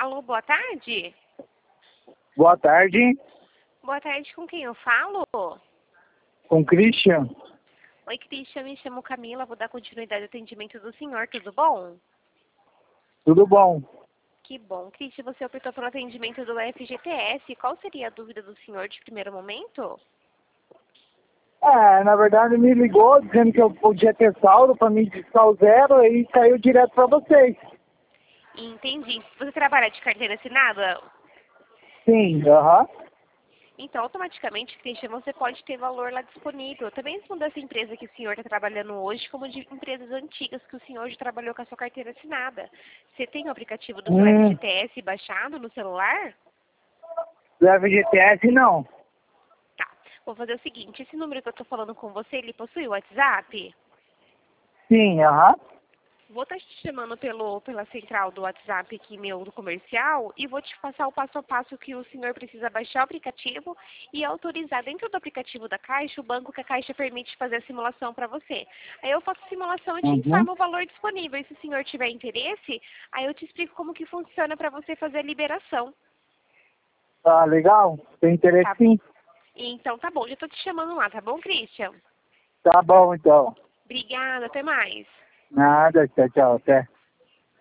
Alô, boa tarde. Boa tarde, Boa tarde, com quem eu falo? com Christian. Oi, Cristian, me chamo Camila, vou dar continuidade ao atendimento do senhor, tudo bom? Tudo bom? Que bom. Cristian, você optou pelo atendimento do FGTS. Qual seria a dúvida do senhor de primeiro momento? Na verdade me ligou dizendo que eu podia ter saldo para me discar o zero e caiu direto para vocês. Entendi. Você trabalha de carteira assinada? Sim, aham. Então, automaticamente, Cristian, você pode ter valor lá disponível. Também mesmo dessa empresa que o senhor está trabalhando hoje, como de empresas antigas que o senhor já trabalhou com a sua carteira assinada. Você tem o aplicativo do seu FGTS baixado no celular? Do FGTS não. Tá. Vou fazer o seguinte, esse número que eu estou falando com você, ele possui o WhatsApp? Sim, aham. Vou estar te chamando pela central do WhatsApp aqui meu do comercial e vou te passar o passo a passo que o senhor precisa baixar o aplicativo e autorizar dentro do aplicativo da Caixa o banco que a Caixa permite fazer a simulação para você. Aí eu faço a simulação e te informo o valor disponível. E se o senhor tiver interesse, aí eu te explico como que funciona para você fazer a liberação. Tá legal? Tem interesse Tá? sim. Então tá bom, já estou te chamando lá, tá bom, Christian? Tá bom então. Obrigada, até mais. Nada, tchau, tchau, até.